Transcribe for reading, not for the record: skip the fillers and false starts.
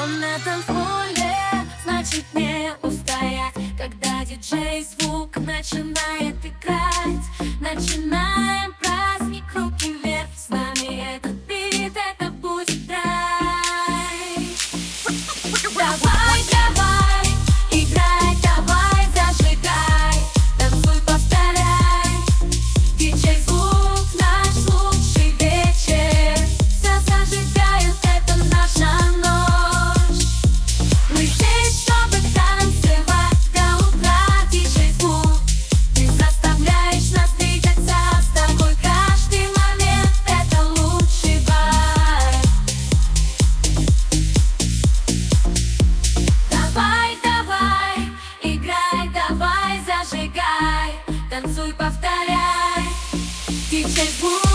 на танцполе, значит не устоять. Когда диджей звук начинает играть, начинаем праздник, руки вверх. С нами этот бит, это будет рай. Давай, давай, играй, давай, зажигай, танцуй, повторяй. Диджей звук, наш лучший вечер. Все зажигают, это наша ночь. Мы здесь, чтобы танцевать до утра. Диджей звук, ты заставляешь нас двигаться. С тобой каждый момент, это лучший вайб. Давай, давай, играй, давай, зажигай, танцуй, повторяй. Диджей звук.